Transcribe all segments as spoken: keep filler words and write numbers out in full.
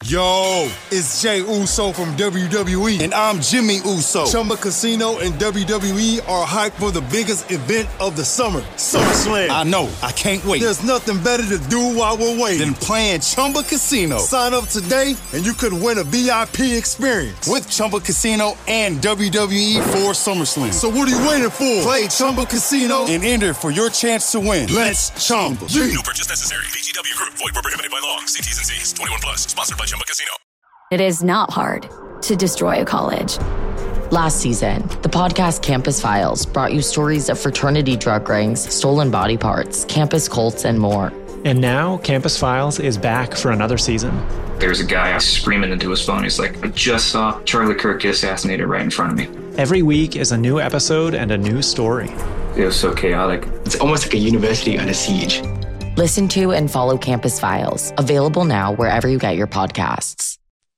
Yo, it's Jay Uso from W W E, and I'm Jimmy Uso. Chumba Casino and W W E are hyped for the biggest event of the summer, SummerSlam. I know, I can't wait. There's nothing better to do while we're waiting than playing Chumba Casino. Sign up today, and you could win a V I P experience with Chumba Casino and W W E for SummerSlam. So what are you waiting for? Play Chumba Casino and enter for your chance to win. Let's Chumba. No purchase necessary. V G W Group. Void where prohibited by law. See T's and C's. twenty-one plus. Sponsored by Chumba Casino. It is not hard to destroy a college. Last season, the podcast Campus Files brought you stories of fraternity drug rings, stolen body parts, campus cults, and more. And now, Campus Files is back for another season. There's a guy screaming into his phone. He's like, I just saw Charlie Kirk get assassinated right in front of me. Every week is a new episode and a new story. It was so chaotic. It's almost like a university under siege. Listen to and follow Campus Files, available now wherever you get your podcasts.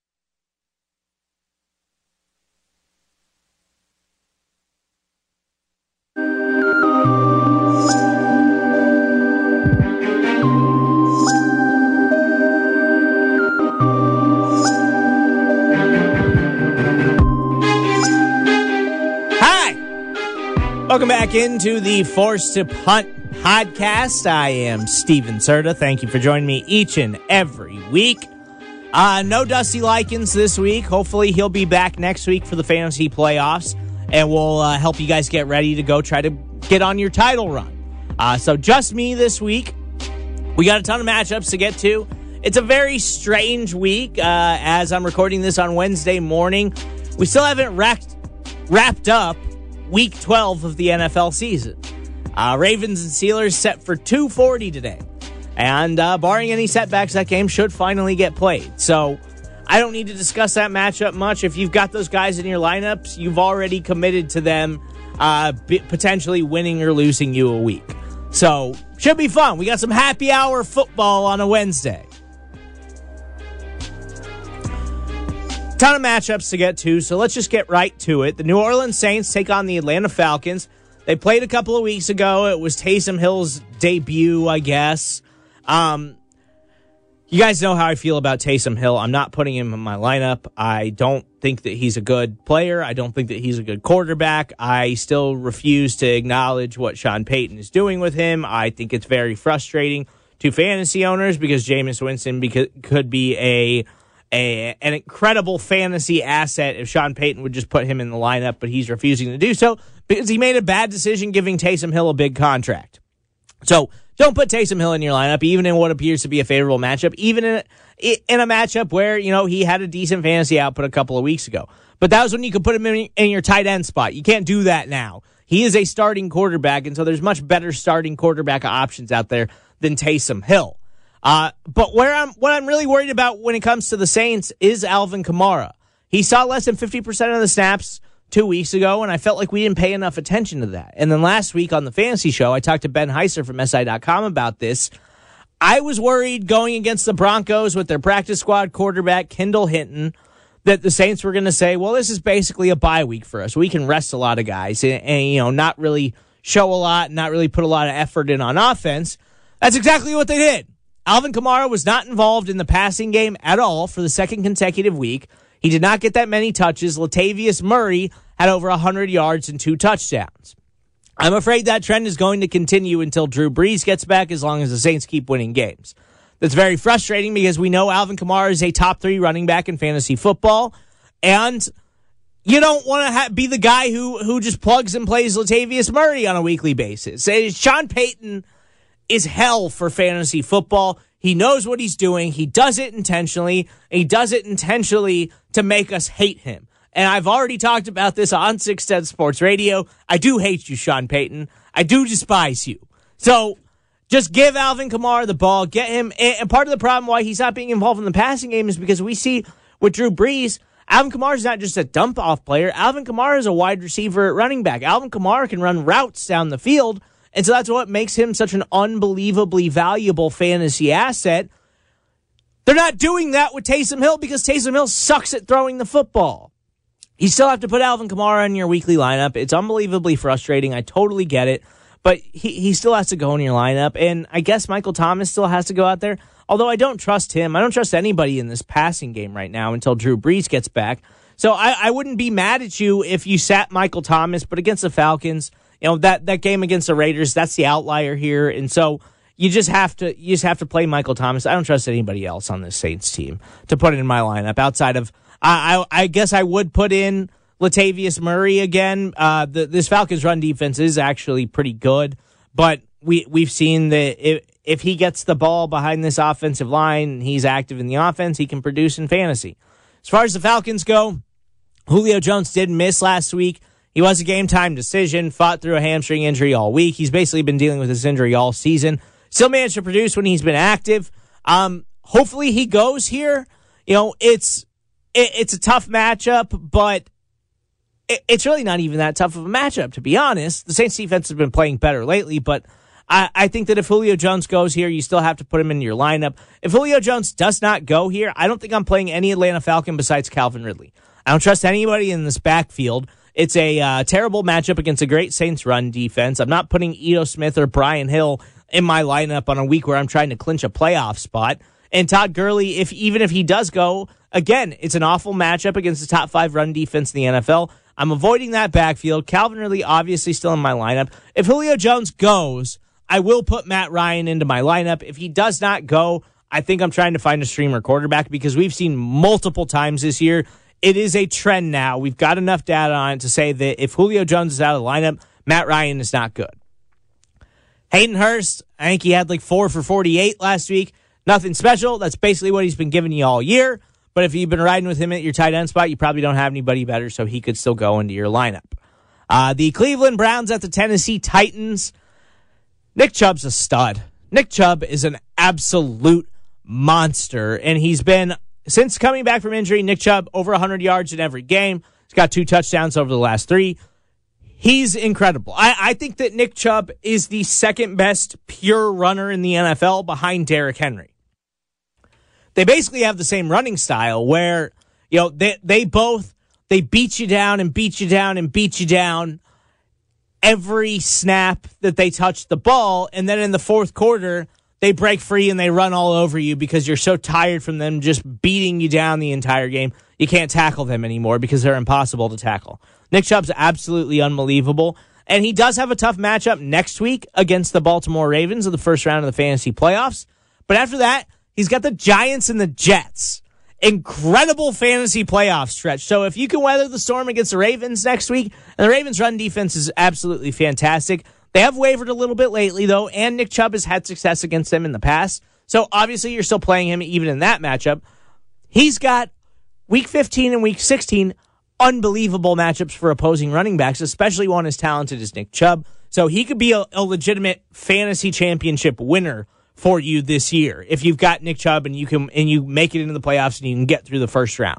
Welcome back into the Forced to Punt podcast. I am Steven Serta. Thank you for joining me each and every week. Uh, no Dusty Likens this week. Hopefully he'll be back next week for the fantasy playoffs, and we'll uh, help you guys get ready to go try to get on your title run. Uh, so just me this week. We got a ton of matchups to get to. It's a very strange week uh, as I'm recording this on Wednesday morning. We still haven't wrapped, wrapped up Week twelve of the N F L season. Uh, Ravens and Steelers set for two forty today. And uh, barring any setbacks, that game should finally get played. So I don't need to discuss that matchup much. If you've got those guys in your lineups, you've already committed to them uh, b- potentially winning or losing you a week. So should be fun. We got some happy hour football on a Wednesday. Ton of matchups to get to, so let's just get right to it. The New Orleans Saints take on the Atlanta Falcons. They played a couple of weeks ago. It was Taysom Hill's debut, I guess. Um, you guys know how I feel about Taysom Hill. I'm not putting him in my lineup. I don't think that he's a good player. I don't think that he's a good quarterback. I still refuse to acknowledge what Sean Payton is doing with him. I think it's very frustrating to fantasy owners because Jameis Winston beca- could be a A, an incredible fantasy asset if Sean Payton would just put him in the lineup, but he's refusing to do so because he made a bad decision giving Taysom Hill a big contract. So don't put Taysom Hill in your lineup, even in what appears to be a favorable matchup, even in a, in a matchup where, you know, he had a decent fantasy output a couple of weeks ago. But that was when you could put him in, in your tight end spot. You can't do that now. He is a starting quarterback, and so there's much better starting quarterback options out there than Taysom Hill. Uh, but where I'm, what I'm really worried about when it comes to the Saints is Alvin Kamara. He saw less than fifty percent of the snaps two weeks ago, and I felt like we didn't pay enough attention to that. And then last week on the fantasy show, I talked to Ben Heiser from S I dot com about this. I was worried going against the Broncos with their practice squad quarterback, Kendall Hinton, that the Saints were going to say, well, this is basically a bye week for us. We can rest a lot of guys and, and, you know, not really show a lot, not really put a lot of effort in on offense. That's exactly what they did. Alvin Kamara was not involved in the passing game at all for the second consecutive week. He did not get that many touches. Latavius Murray had over one hundred yards and two touchdowns. I'm afraid that trend is going to continue until Drew Brees gets back, as long as the Saints keep winning games. That's very frustrating because we know Alvin Kamara is a top three running back in fantasy football, and you don't want to ha- be the guy who, who just plugs and plays Latavius Murray on a weekly basis. Sean Payton is hell for fantasy football. He knows what he's doing. He does it intentionally. And he does it intentionally to make us hate him. And I've already talked about this on six ten Sports Radio. I do hate you, Sean Payton. I do despise you. So just give Alvin Kamara the ball. Get him. And part of the problem why he's not being involved in the passing game is because we see with Drew Brees, Alvin Kamara is not just a dump-off player. Alvin Kamara is a wide receiver at running back. Alvin Kamara can run routes down the field. And so that's what makes him such an unbelievably valuable fantasy asset. They're not doing that with Taysom Hill because Taysom Hill sucks at throwing the football. You still have to put Alvin Kamara in your weekly lineup. It's unbelievably frustrating. I totally get it. But he, he still has to go in your lineup. And I guess Michael Thomas still has to go out there. Although I don't trust him. I don't trust anybody in this passing game right now until Drew Brees gets back. So I, I wouldn't be mad at you if you sat Michael Thomas, but against the Falcons, you know, that, that game against the Raiders, that's the outlier here. And so you just have to you just have to play Michael Thomas. I don't trust anybody else on this Saints team to put in my lineup outside of, I, I, I guess I would put in Latavius Murray again. Uh, the, this Falcons run defense is actually pretty good, but we, we've seen that if, if he gets the ball behind this offensive line and he's active in the offense, he can produce in fantasy. As far as the Falcons go, Julio Jones did miss last week. He was a game-time decision, fought through a hamstring injury all week. He's basically been dealing with this injury all season. Still managed to produce when he's been active. Um, hopefully he goes here. You know, it's it, it's a tough matchup, but it's really not even that tough of a matchup, to be honest. The Saints defense has been playing better lately, but I, I think that if Julio Jones goes here, you still have to put him in your lineup. If Julio Jones does not go here, I don't think I'm playing any Atlanta Falcon besides Calvin Ridley. I don't trust anybody in this backfield. It's a uh, terrible matchup against a great Saints run defense. I'm not putting Ito Smith or Brian Hill in my lineup on a week where I'm trying to clinch a playoff spot. And Todd Gurley, if even if he does go, again, it's an awful matchup against the top five run defense in the N F L. I'm avoiding that backfield. Calvin Ridley obviously still in my lineup. If Julio Jones goes, I will put Matt Ryan into my lineup. If he does not go, I think I'm trying to find a streamer quarterback because we've seen multiple times this year. It is a trend now. We've got enough data on it to say that if Julio Jones is out of the lineup, Matt Ryan is not good. Hayden Hurst, I think he had like four for forty-eight last week. Nothing special. That's basically what he's been giving you all year. But if you've been riding with him at your tight end spot, you probably don't have anybody better, so he could still go into your lineup. Uh, the Cleveland Browns at the Tennessee Titans. Nick Chubb's a stud. Nick Chubb is an absolute monster, and he's been, since coming back from injury, Nick Chubb over one hundred yards in every game. He's got two touchdowns over the last three. He's incredible. I, I think that Nick Chubb is the second best pure runner in the N F L behind Derrick Henry. They basically have the same running style where, you know, they they both, they beat you down and beat you down and beat you down every snap that they touch the ball. And then in the fourth quarter, they break free and they run all over you because you're so tired from them just beating you down the entire game. You can't tackle them anymore because they're impossible to tackle. Nick Chubb's absolutely unbelievable. And he does have a tough matchup next week against the Baltimore Ravens in the first round of the fantasy playoffs. But after that, he's got the Giants and the Jets. Incredible fantasy playoff stretch. So if you can weather the storm against the Ravens next week, and the Ravens' run defense is absolutely fantastic. They have wavered a little bit lately, though, and Nick Chubb has had success against them in the past. So obviously you're still playing him even in that matchup. He's got week fifteen and week sixteen unbelievable matchups for opposing running backs, especially one as talented as Nick Chubb. So he could be a, a legitimate fantasy championship winner for you this year if you've got Nick Chubb and you can and you make it into the playoffs and you can get through the first round.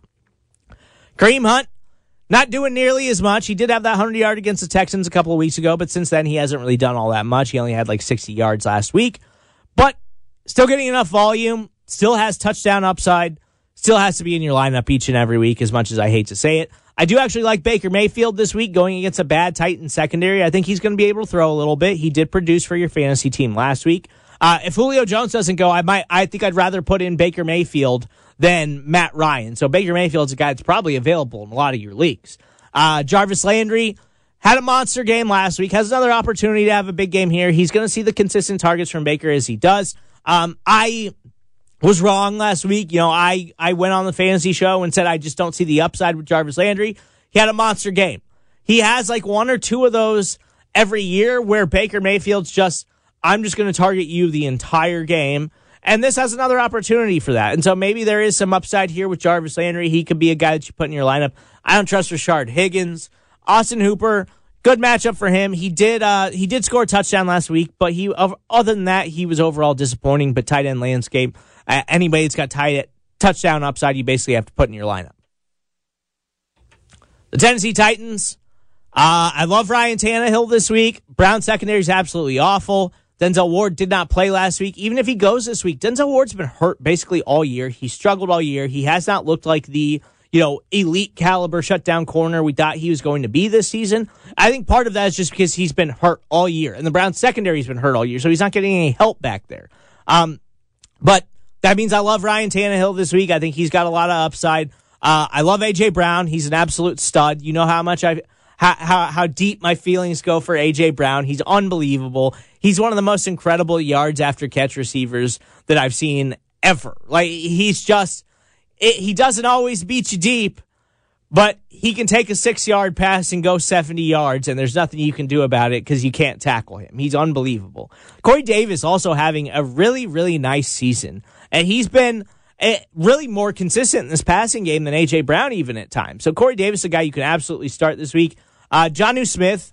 Kareem Hunt, not doing nearly as much. He did have that one hundred yard against the Texans a couple of weeks ago, but since then he hasn't really done all that much. He only had like sixty yards last week, but still getting enough volume, still has touchdown upside, still has to be in your lineup each and every week, as much as I hate to say it. I do actually like Baker Mayfield this week going against a bad Titan secondary. I think he's going to be able to throw a little bit. He did produce for your fantasy team last week. Uh, if Julio Jones doesn't go, I might. I think I'd rather put in Baker Mayfield than Matt Ryan. So Baker Mayfield's a guy that's probably available in a lot of your leagues. Uh, Jarvis Landry had a monster game last week, has another opportunity to have a big game here. He's going to see the consistent targets from Baker as he does. Um, I was wrong last week. You know, I, I went on the fantasy show and said I just don't see the upside with Jarvis Landry. He had a monster game. He has like one or two of those every year where Baker Mayfield's just, I'm just going to target you the entire game. And this has another opportunity for that. And so maybe there is some upside here with Jarvis Landry. He could be a guy that you put in your lineup. I don't trust Rashard Higgins. Austin Hooper, good matchup for him. He did uh, he did score a touchdown last week, but he other than that, he was overall disappointing. But tight end landscape, uh, anybody that's got tight touchdown upside, you basically have to put in your lineup. The Tennessee Titans, uh, I love Ryan Tannehill this week. Brown secondary is absolutely awful. Denzel Ward did not play last week. Even if he goes this week, Denzel Ward's been hurt basically all year. He struggled all year. He has not looked like the, you know, elite caliber shutdown corner we thought he was going to be this season. I think part of that is just because he's been hurt all year, and the Browns secondary has been hurt all year, so he's not getting any help back there. Um, but That means I love Ryan Tannehill this week. I think he's got a lot of upside. Uh, I love A J. Brown. He's an absolute stud. You know how much I, how, how, how deep my feelings go for A J. Brown. He's unbelievable. He's one of the most incredible yards after catch receivers that I've seen ever. Like, he's just, it, he doesn't always beat you deep, but he can take a six-yard pass and go seventy yards, and there's nothing you can do about it because you can't tackle him. He's unbelievable. Corey Davis also having a really, really nice season, and he's been uh, really more consistent in this passing game than A J. Brown even at times. So Corey Davis, a guy you can absolutely start this week. Uh, Jonnu Smith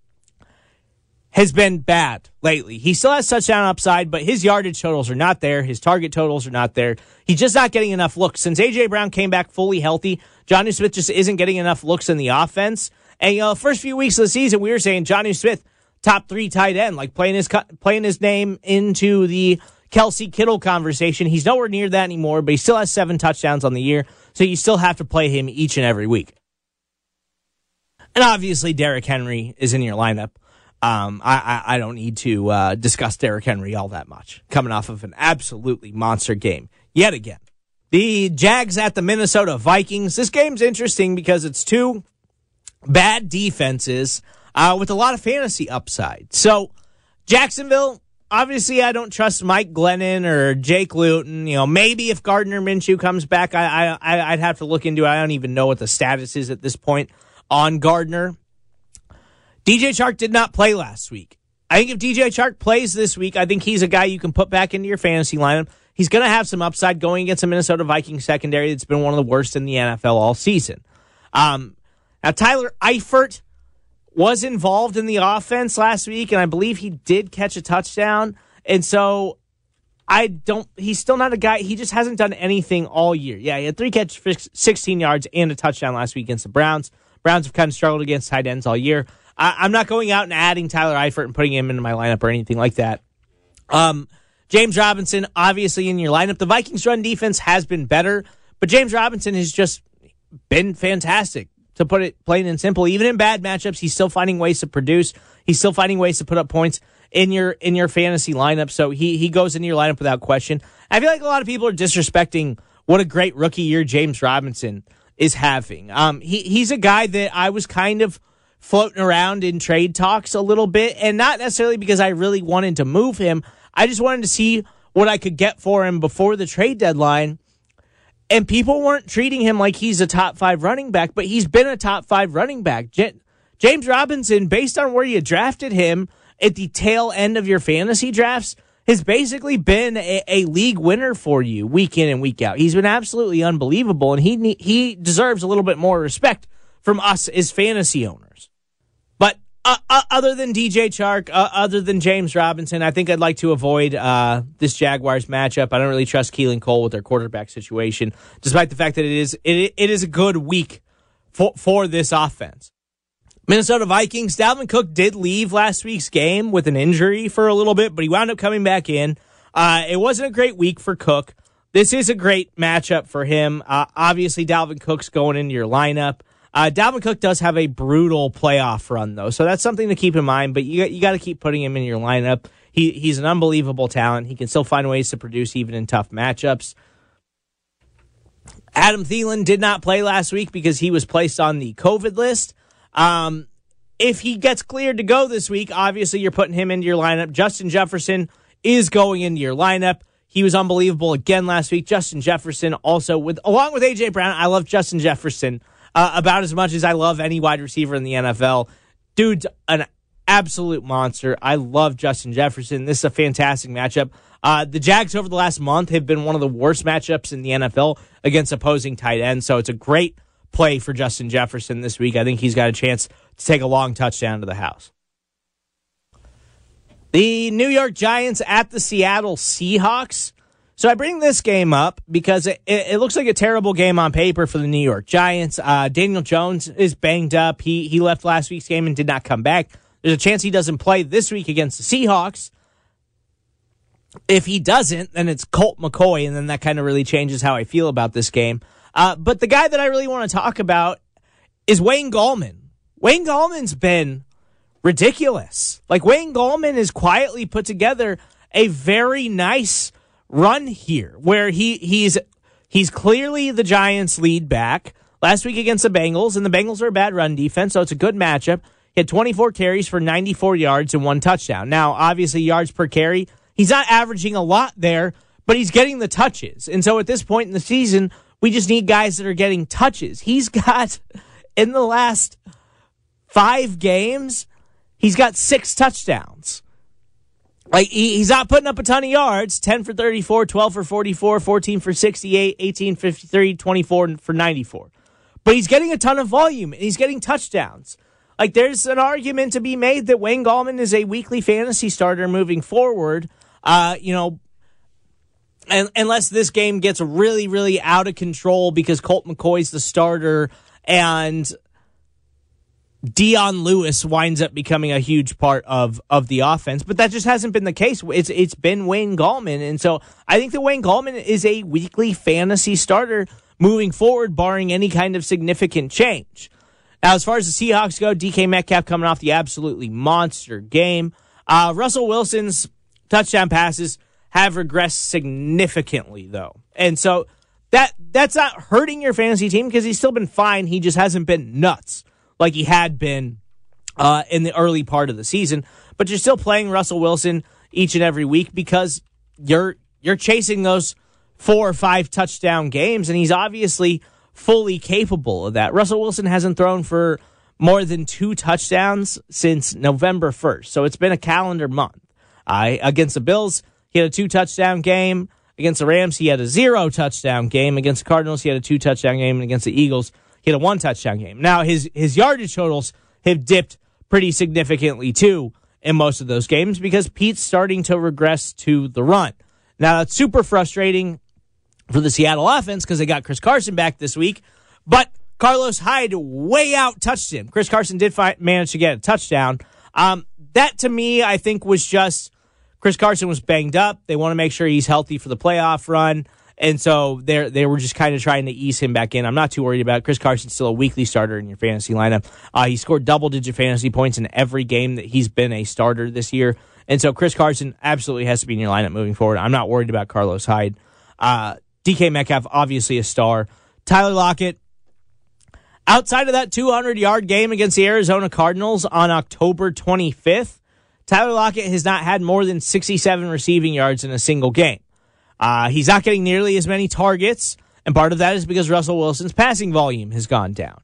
has been bad lately. He still has touchdown upside, but his yardage totals are not there. His target totals are not there. He's just not getting enough looks. Since A J. Brown came back fully healthy, Jonnu Smith just isn't getting enough looks in the offense. And, you know, the first few weeks of the season, we were saying Jonnu Smith, top three tight end, like playing his playing his name into the Kelsey Kittle conversation. He's nowhere near that anymore, but he still has seven touchdowns on the year, so you still have to play him each and every week. And obviously, Derrick Henry is in your lineup. Um, I, I, I don't need to uh, discuss Derrick Henry all that much, coming off of an absolutely monster game yet again. The Jags at the Minnesota Vikings. This game's interesting because it's two bad defenses uh, with a lot of fantasy upside. So Jacksonville, obviously I don't trust Mike Glennon or Jake Luton. You know, maybe if Gardner Minshew comes back, I, I, I'd have to look into it. I don't even know what the status is at this point on Gardner. D J Chark did not play last week. I think if D J Chark plays this week, I think he's a guy you can put back into your fantasy lineup. He's going to have some upside going against a Minnesota Vikings secondary that's been one of the worst in the N F L all season. Um, now, Tyler Eifert was involved in the offense last week, and I believe he did catch a touchdown. And so I don't, he's still not a guy, he just hasn't done anything all year. Yeah, he had three catches for sixteen yards and a touchdown last week against the Browns. Browns have kind of struggled against tight ends all year. I, I'm not going out and adding Tyler Eifert and putting him into my lineup or anything like that. Um, James Robinson, obviously in your lineup. The Vikings' run defense has been better, but James Robinson has just been fantastic, to put it plain and simple. Even in bad matchups, he's still finding ways to produce. He's still finding ways to put up points in your in your fantasy lineup, so he he goes into your lineup without question. I feel like a lot of people are disrespecting what a great rookie year James Robinson is having. Um, he he's a guy that I was kind of floating around in trade talks a little bit, and not necessarily because I really wanted to move him. I just wanted to see what I could get for him before the trade deadline, and people weren't treating him like he's a top five running back, but he's been a top five running back. J- James Robinson, based on where you drafted him at the tail end of your fantasy drafts, has basically been a, a league winner for you week in and week out. He's been absolutely unbelievable, and he he deserves a little bit more respect from us as fantasy owners. But uh, uh, other than D J Chark, uh, other than James Robinson, I think I'd like to avoid uh, this Jaguars matchup. I don't really trust Keelan Cole with their quarterback situation, despite the fact that it is it, it is a good week for, for this offense. Minnesota Vikings, Dalvin Cook did leave last week's game with an injury for a little bit, but he wound up coming back in. Uh, it wasn't a great week for Cook. This is a great matchup for him. Uh, obviously, Dalvin Cook's going into your lineup. Uh, Dalvin Cook does have a brutal playoff run, though, so that's something to keep in mind, but you, you got to keep putting him in your lineup. He He's an unbelievable talent. He can still find ways to produce even in tough matchups. Adam Thielen did not play last week because he was placed on the COVID list. Um, if he gets cleared to go this week, obviously you're putting him into your lineup. Justin Jefferson is going into your lineup. He was unbelievable again last week. Justin Jefferson also, with along with A J. Brown, I love Justin Jefferson uh, about as much as I love any wide receiver in the N F L. Dude's an absolute monster. I love Justin Jefferson. This is a fantastic matchup. Uh, the Jags over the last month have been one of the worst matchups in the N F L against opposing tight ends, so it's a great play for Justin Jefferson this week. I think he's got a chance to take a long touchdown to the house. The New York Giants at the Seattle Seahawks. So I bring this game up because it, it, it looks like a terrible game on paper for the New York Giants. Uh, Daniel Jones is banged up. He he left last week's game and did not come back. There's a chance he doesn't play this week against the Seahawks. If he doesn't, then it's Colt McCoy, and then that kind of really changes how I feel about this game. Uh, but the guy that I really want to talk about is Wayne Gallman. Wayne Gallman's been ridiculous. Like, Wayne Gallman has quietly put together a very nice run here where he he's he's clearly the Giants' lead back. Last week against the Bengals, and the Bengals are a bad run defense, so it's a good matchup. He had twenty-four carries for ninety-four yards and one touchdown. Now, obviously, yards per carry, he's not averaging a lot there, but he's getting the touches. And so at this point in the season, we just need guys that are getting touches. He's got, in the last five games, he's got six touchdowns. Like, he, he's not putting up a ton of yards, ten for thirty-four, twelve for forty-four, fourteen for sixty-eight, eighteen for fifty-three, twenty-four for ninety-four. But he's getting a ton of volume, and he's getting touchdowns. Like, there's an argument to be made that Wayne Gallman is a weekly fantasy starter moving forward, uh, you know, and, unless this game gets really, really out of control because Colt McCoy's the starter and Dion Lewis winds up becoming a huge part of, of the offense. But that just hasn't been the case. It's It's been Wayne Gallman. And so I think that Wayne Gallman is a weekly fantasy starter moving forward, barring any kind of significant change. Now, as far as the Seahawks go, D K Metcalf coming off the absolutely monster game. Uh, Russell Wilson's touchdown passes have regressed significantly, though. And so that that's not hurting your fantasy team because he's still been fine. He just hasn't been nuts like he had been uh, in the early part of the season. But you're still playing Russell Wilson each and every week because you're you're chasing those four or five touchdown games, and he's obviously fully capable of that. Russell Wilson hasn't thrown for more than two touchdowns since November first, so it's been a calendar month. Uh, against the Bills, he had a two-touchdown game. Against the Rams, he had a zero-touchdown game. Against the Cardinals, he had a two-touchdown game. And against the Eagles, he had a one-touchdown game. Now, his, his yardage totals have dipped pretty significantly, too, in most of those games because Pete's starting to regress to the run. Now, that's super frustrating for the Seattle offense because they got Chris Carson back this week, but Carlos Hyde way out-touched him. Chris Carson did fi- manage to get a touchdown. Um, that, to me, I think was just Chris Carson was banged up. They want to make sure he's healthy for the playoff run, and so they they were just kind of trying to ease him back in. I'm not too worried about it. Chris Carson's still a weekly starter in your fantasy lineup. Uh, he scored double-digit fantasy points in every game that he's been a starter this year, and so Chris Carson absolutely has to be in your lineup moving forward. I'm not worried about Carlos Hyde. Uh, D K Metcalf, obviously a star. Tyler Lockett, outside of that two hundred-yard game against the Arizona Cardinals on October twenty-fifth, Tyler Lockett has not had more than sixty-seven receiving yards in a single game. Uh, he's not getting nearly as many targets, and part of that is because Russell Wilson's passing volume has gone down.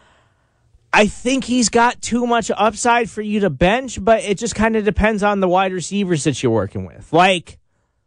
I think he's got too much upside for you to bench, but it just kind of depends on the wide receivers that you're working with. Like,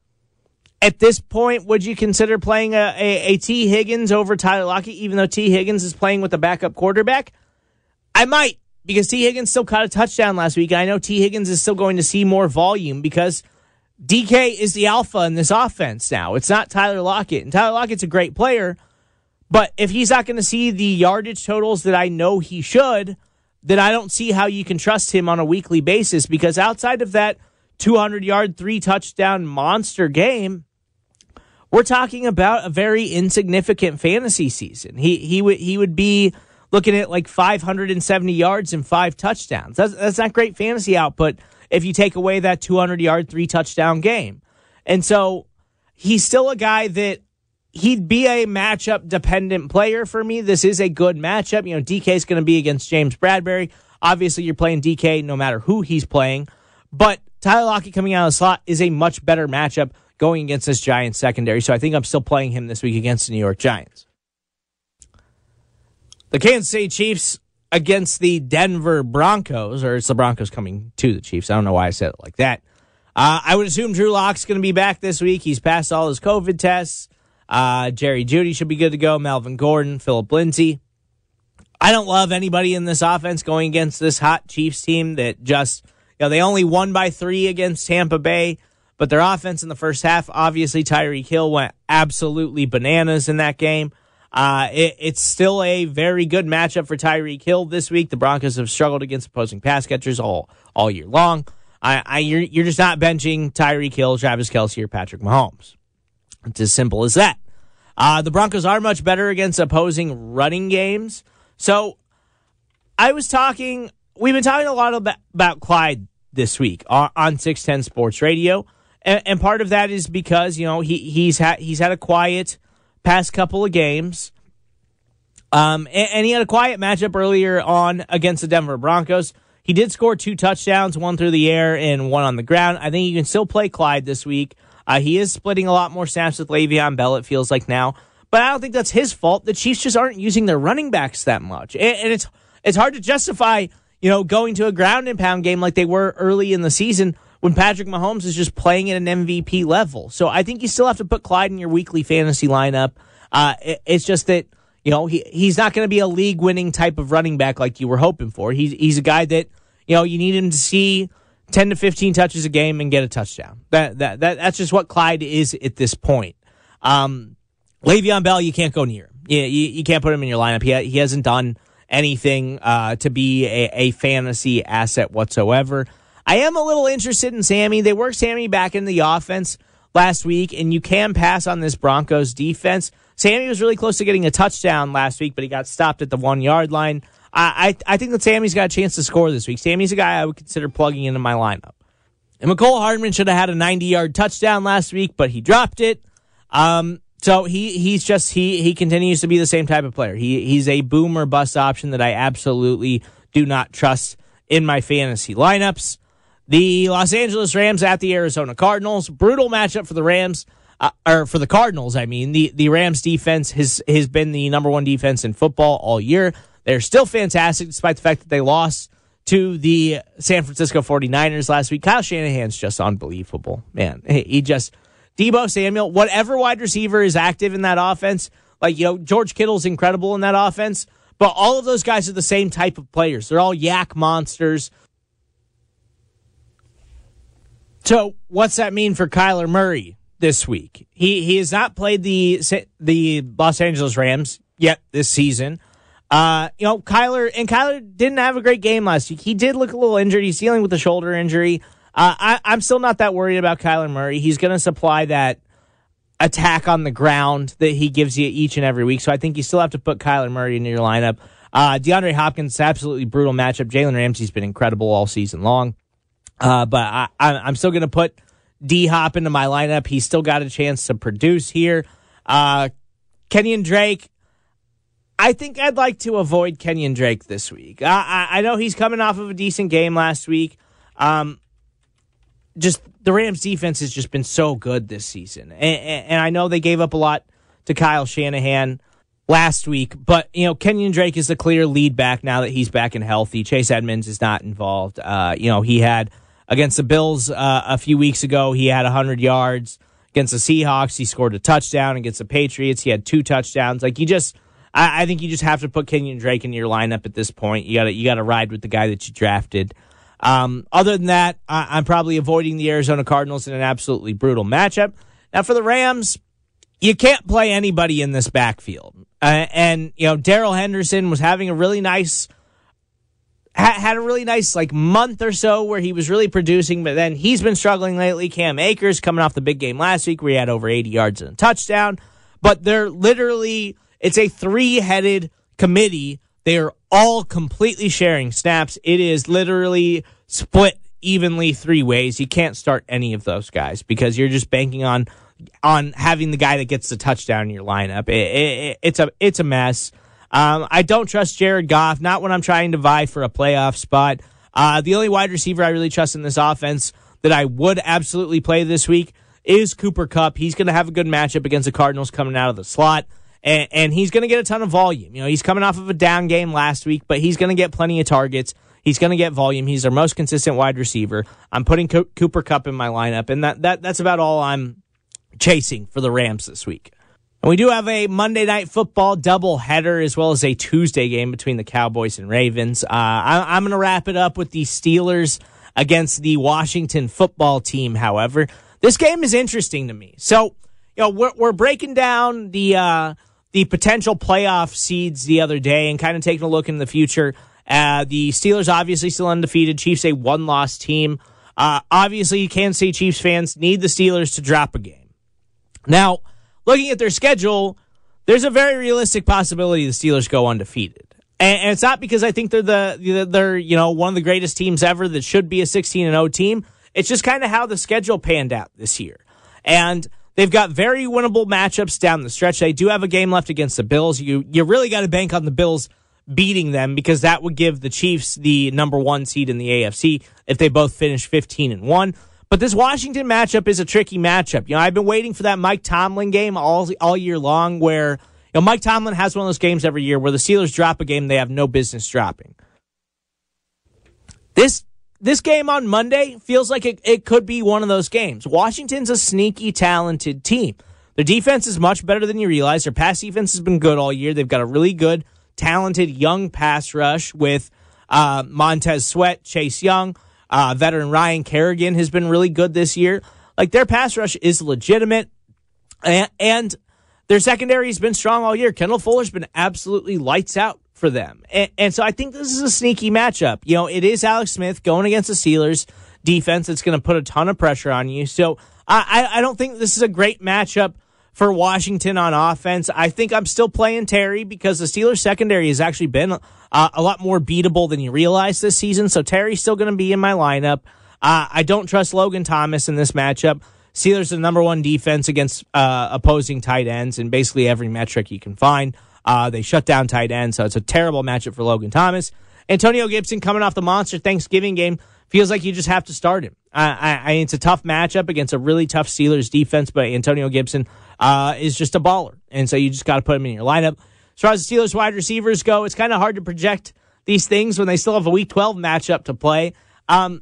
at this point, would you consider playing a, a, a T. Higgins over Tyler Lockett, even though T. Higgins is playing with the backup quarterback? I might, because T. Higgins still caught a touchdown last week. I know T. Higgins is still going to see more volume because D K is the alpha in this offense now. It's not Tyler Lockett. And Tyler Lockett's a great player, but if he's not going to see the yardage totals that I know he should, then I don't see how you can trust him on a weekly basis because outside of that two hundred-yard, three-touchdown monster game, we're talking about a very insignificant fantasy season. He he would he would be looking at like five hundred seventy yards and five touchdowns. That's that's not great fantasy output if you take away that two hundred-yard, three-touchdown game. And so he's still a guy that he'd be a matchup-dependent player for me. This is a good matchup. You know, D K is going to be against James Bradbury. Obviously, you're playing D K no matter who he's playing. But Tyler Lockett coming out of the slot is a much better matchup going against this Giants secondary, so I think I'm still playing him this week against the New York Giants. The Kansas City Chiefs against the Denver Broncos, or it's the Broncos coming to the Chiefs. I don't know why I said it like that. Uh, I would assume Drew Lock's going to be back this week. He's passed all his COVID tests. Uh, Jerry Jeudy should be good to go. Melvin Gordon, Phillip Lindsay. I don't love anybody in this offense going against this hot Chiefs team that just, you know, they only won by three against Tampa Bay. But their offense in the first half, obviously Tyreek Hill went absolutely bananas in that game. Uh, it, it's still a very good matchup for Tyreek Hill this week. The Broncos have struggled against opposing pass catchers all all year long. I, I you're, you're just not benching Tyreek Hill, Travis Kelce, or Patrick Mahomes. It's as simple as that. Uh, the Broncos are much better against opposing running games. So I was talking, we've been talking a lot about, about Clyde this week on, on six ten Sports Radio. and, and part of that is because, you know, he he's had he's had a quiet past couple of games. Um, and, and he had a quiet matchup earlier on against the Denver Broncos. He did score two touchdowns, one through the air and one on the ground. I think you can still play Clyde this week. Uh, he is splitting a lot more snaps with Le'Veon Bell, it feels like now. But I don't think that's his fault. The Chiefs just aren't using their running backs that much. And, and it's it's hard to justify, you know, going to a ground and pound game like they were early in the season when Patrick Mahomes is just playing at an M V P level. So I think you still have to put Clyde in your weekly fantasy lineup. Uh, it, it's just that, you know, he he's not going to be a league-winning type of running back like you were hoping for. He's he's a guy that, you know, you need him to see ten to fifteen touches a game and get a touchdown. That that, that that's just what Clyde is at this point. Um, Le'Veon Bell, you can't go near. You, you, you can't put him in your lineup. He ha- he hasn't done anything uh, to be a, a fantasy asset whatsoever. I am a little interested in Sammy. They worked Sammy back in the offense last week, and you can pass on this Broncos defense. Sammy was really close to getting a touchdown last week, but he got stopped at the one-yard line. I, I I think that Sammy's got a chance to score this week. Sammy's a guy I would consider plugging into my lineup. And McCole Hardman should have had a ninety-yard touchdown last week, but he dropped it. Um, so he he's just he he continues to be the same type of player. He he's a boom or bust option that I absolutely do not trust in my fantasy lineups. The Los Angeles Rams at the Arizona Cardinals. Brutal matchup for the Rams. Uh, or for the Cardinals, I mean. The, the Rams defense has, has been the number one defense in football all year. They're still fantastic despite the fact that they lost to the San Francisco forty-niners last week. Kyle Shanahan's just unbelievable, man. He just, Deebo Samuel, whatever wide receiver is active in that offense, like, you know, George Kittle's incredible in that offense, but all of those guys are the same type of players. They're all yak monsters. So what's that mean for Kyler Murray this week? He he has not played the the Los Angeles Rams yet this season. Uh, you know, Kyler and Kyler didn't have a great game last week. He did look a little injured. He's dealing with a shoulder injury. Uh, I, I'm still not that worried about Kyler Murray. He's going to supply that attack on the ground that he gives you each and every week. So I think you still have to put Kyler Murray into your lineup. Uh, DeAndre Hopkins, absolutely brutal matchup. Jalen Ramsey's been incredible all season long. Uh, but I, I'm still going to put D-Hop into my lineup. He's still got a chance to produce here. Uh, Kenyon Drake, I think I'd like to avoid Kenyon Drake this week. I, I, I know he's coming off of a decent game last week. Um, just the Rams defense has just been so good this season. And, and, and I know they gave up a lot to Kyle Shanahan last week, but, you know, Kenyon Drake is the clear lead back now that he's back and healthy. Chase Edmonds is not involved. Uh, you know, he had against the Bills uh, a few weeks ago, he had one hundred yards. Against the Seahawks, he scored a touchdown. Against the Patriots, he had two touchdowns. Like, you just, I, I think you just have to put Kenyon Drake in your lineup at this point. You gotta, you gotta ride with the guy that you drafted. Um, other than that, I, I'm probably avoiding the Arizona Cardinals in an absolutely brutal matchup. Now, for the Rams, you can't play anybody in this backfield. Uh, and, you know, Darrell Henderson was having a really nice, ha- had a really nice, like, month or so where he was really producing, but then he's been struggling lately. Cam Akers coming off the big game last week where he had over eighty yards and a touchdown. But they're literally, it's a three-headed committee. They are all completely sharing snaps. It is literally split evenly three ways. You can't start any of those guys because you're just banking on on having the guy that gets the touchdown in your lineup. It, it, it's a it's a mess. Um, I don't trust Jared Goff, not when I'm trying to vie for a playoff spot. Uh, the only wide receiver I really trust in this offense that I would absolutely play this week is Cooper Kupp. He's going to have a good matchup against the Cardinals coming out of the slot, and, and he's going to get a ton of volume. You know, he's coming off of a down game last week, but he's going to get plenty of targets. He's going to get volume. He's their most consistent wide receiver. I'm putting Co- Cooper Kupp in my lineup, and that, that that's about all I'm chasing for the Rams this week. And we do have a Monday Night Football doubleheader as well as a Tuesday game between the Cowboys and Ravens. Uh, I, I'm going to wrap it up with the Steelers against the Washington football team, however. This game is interesting to me. So, you know, we're, we're breaking down the uh, the potential playoff seeds the other day and kind of taking a look in the future. Uh, the Steelers obviously still undefeated. Chiefs a one-loss team. Uh, obviously, Kansas City Chiefs fans need the Steelers to drop a game. Now, looking at their schedule, there's a very realistic possibility the Steelers go undefeated. And, and it's not because I think they're the they're, you know, one of the greatest teams ever that should be a sixteen and oh team. It's just kind of how the schedule panned out this year. And they've got very winnable matchups down the stretch. They do have a game left against the Bills. You you really got to bank on the Bills beating them because that would give the Chiefs the number one seed in the A F C if they both finish fifteen and one. But this Washington matchup is a tricky matchup. You know, I've been waiting for that Mike Tomlin game all all year long where, you know, Mike Tomlin has one of those games every year where the Steelers drop a game they have no business dropping. This this game on Monday feels like it, it could be one of those games. Washington's a sneaky, talented team. Their defense is much better than you realize. Their pass defense has been good all year. They've got a really good, talented, young pass rush with uh, Montez Sweat, Chase Young. Uh, veteran Ryan Kerrigan has been really good this year. Like, their pass rush is legitimate, and, and their secondary has been strong all year. Kendall Fuller's been absolutely lights out for them. And, and so I think this is a sneaky matchup. You know, it is Alex Smith going against the Steelers defense that's going to put a ton of pressure on you. So I, I don't think this is a great matchup for Washington on offense. I think I'm still playing Terry because the Steelers secondary has actually been uh, a lot more beatable than you realize this season. So Terry's still going to be in my lineup. Uh, I don't trust Logan Thomas in this matchup. Steelers are the number one defense against uh, opposing tight ends in basically every metric you can find. Uh, they shut down tight ends, so it's a terrible matchup for Logan Thomas. Antonio Gibson coming off the monster Thanksgiving game feels like you just have to start him. I, I, it's a tough matchup against a really tough Steelers defense, but Antonio Gibson uh, is just a baller, and so you just got to put him in your lineup. As far as the Steelers wide receivers go, it's kind of hard to project these things when they still have a Week twelve matchup to play. Um,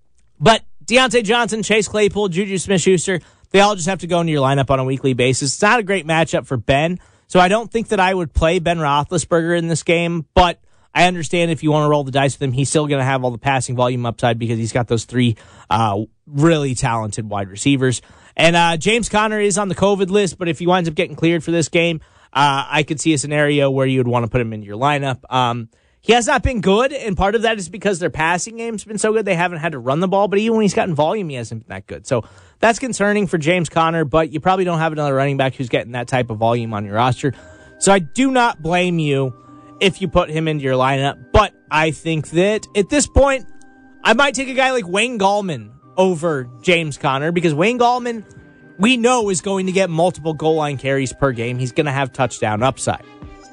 but Deontay Johnson, Chase Claypool, Juju Smith-Schuster, they all just have to go into your lineup on a weekly basis. It's not a great matchup for Ben, so I don't think that I would play Ben Roethlisberger in this game, but I understand if you want to roll the dice with him, he's still going to have all the passing volume upside because he's got those three uh, really talented wide receivers. And uh, James Conner is on the COVID list, but if he winds up getting cleared for this game, uh, I could see a scenario where you would want to put him into your lineup. Um, he has not been good, and part of that is because their passing game's been so good they haven't had to run the ball, but even when he's gotten volume, he hasn't been that good. So that's concerning for James Conner, but you probably don't have another running back who's getting that type of volume on your roster. So I do not blame you if you put him into your lineup, but I think that at this point, I might take a guy like Wayne Gallman over James Conner because Wayne Gallman, we know, is going to get multiple goal line carries per game. He's going to have touchdown upside.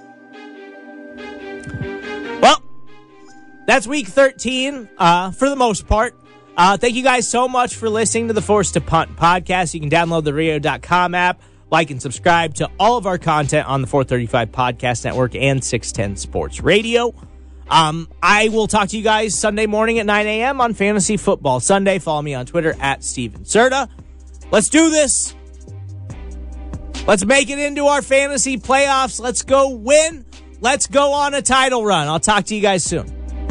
Well, that's week thirteen uh, for the most part. Uh, thank you guys so much for listening to the Forced to Punt podcast. You can download the radio dot com app, like and subscribe to all of our content on the four thirty-five Podcast Network and six ten Sports Radio. Um, I will talk to you guys Sunday morning at nine a.m. on Fantasy Football Sunday. Follow me on Twitter at Steven Serta. Let's do this. Let's make it into our fantasy playoffs. Let's go win. Let's go on a title run. I'll talk to you guys soon.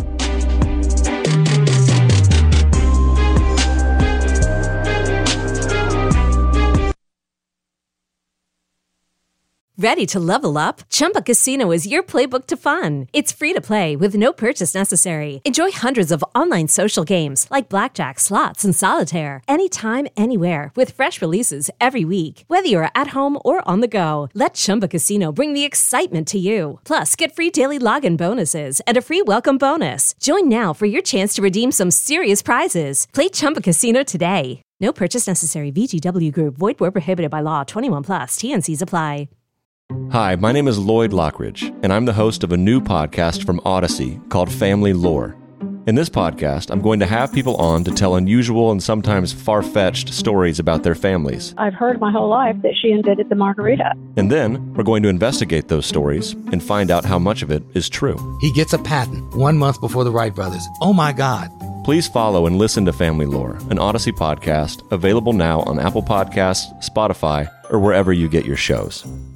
Ready to level up? Chumba Casino is your playbook to fun. It's free to play with no purchase necessary. Enjoy hundreds of online social games like blackjack, slots, and solitaire anytime, anywhere with fresh releases every week. Whether you're at home or on the go, let Chumba Casino bring the excitement to you. Plus, get free daily login bonuses and a free welcome bonus. Join now for your chance to redeem some serious prizes. Play Chumba Casino today. No purchase necessary. V G W Group. Void where prohibited by law. twenty-one plus. T N Cs apply. Hi, my name is Lloyd Lockridge, and I'm the host of a new podcast from Odyssey called Family Lore. In this podcast, I'm going to have people on to tell unusual and sometimes far-fetched stories about their families. I've heard my whole life that she invented the margarita. And then, we're going to investigate those stories and find out how much of it is true. He gets a patent one month before the Wright brothers. Oh my God. Please follow and listen to Family Lore, an Odyssey podcast, available now on Apple Podcasts, Spotify, or wherever you get your shows.